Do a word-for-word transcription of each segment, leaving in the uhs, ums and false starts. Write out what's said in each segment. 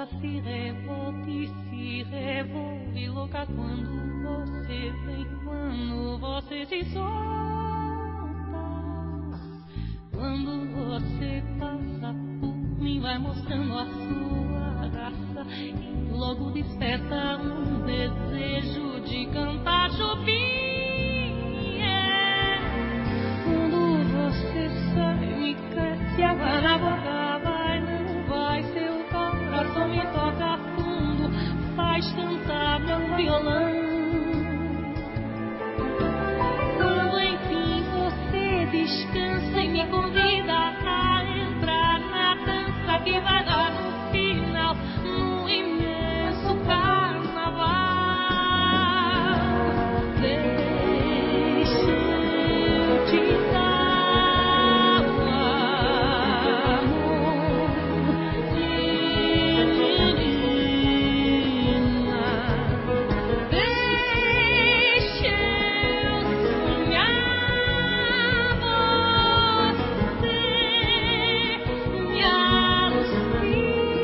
boca se revolta e se revolve louca quando você vem, quando você se solta. Quando você passa por mim, vai mostrando a sua graça e logo desperta um desejo de cantar Chopin. É. Quando você sai, me cresce água na boca, vai, não vai, seu coração me toca fundo, faz cantar meu violão. Quando enfim você descansa e me convida a entrar na dança que vai dar no final, no imenso carnaval. Deixa eu te dar o amor de menina. Deixa eu sonhar você, me alucina.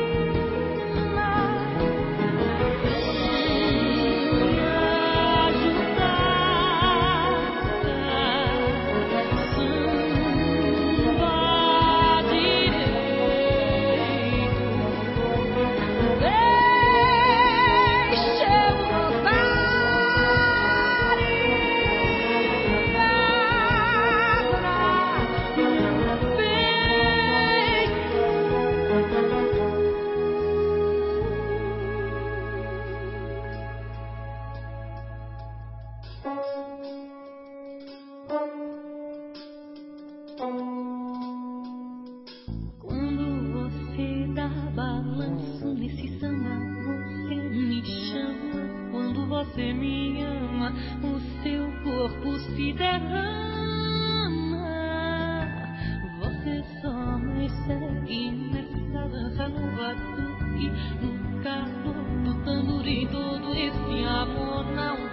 Quando você dá balanço nesse samba, você me chama. Quando você me ama, o seu corpo se derrama. Você só me segue nessa dança, no batuque, no calor do tamborim. Todo esse amor não